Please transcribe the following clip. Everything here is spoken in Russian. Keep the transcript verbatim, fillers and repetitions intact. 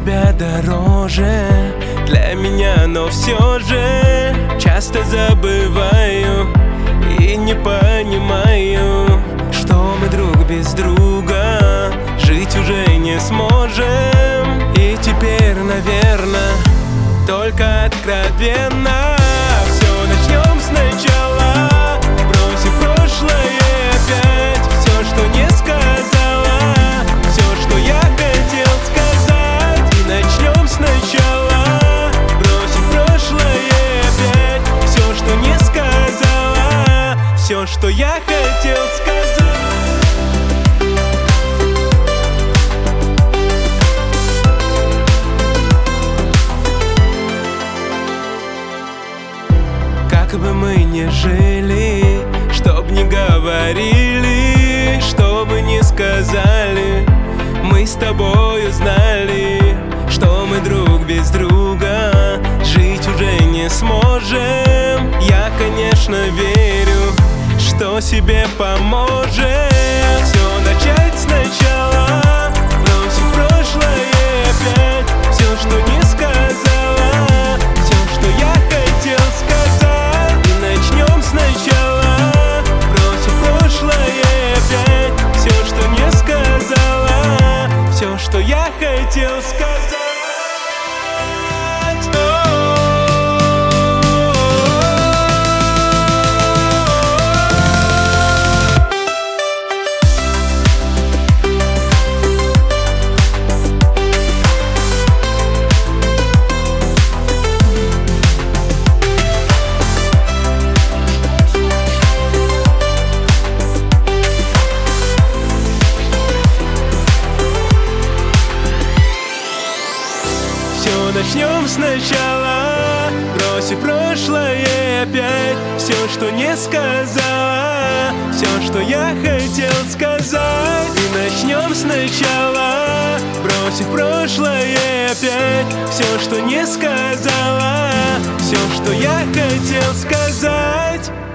тебя дороже для меня, но все же часто забываю и не понимаю, что мы друг без друга жить уже не сможем. И теперь, наверное, только откровенно все начнем сначала, бросив прошлое опять. Все, что не сказала, все, что я хотел сказать, и начнем сначала, бросив прошлое опять. Все, что не сказала, все, что я хотел сказать. Как бы мы ни жили, чтоб не говорили, что бы ни сказали, мы с тобою знали, что мы друг без друга жить уже не сможем. Я, конечно, верю, что себе поможем. Все начать сначала, бросив прошлое опять. Все, что не сказала, все, что я хотел сказать, и начнем сначала, бросив прошлое опять. Все, что не сказала, все, что я хотел сказать. Начнем сначала, бросив прошлое опять. Все, что не сказала, все, что я хотел сказать. И начнем сначала, бросив прошлое опять. Все, что не сказала, все, что я хотел сказать.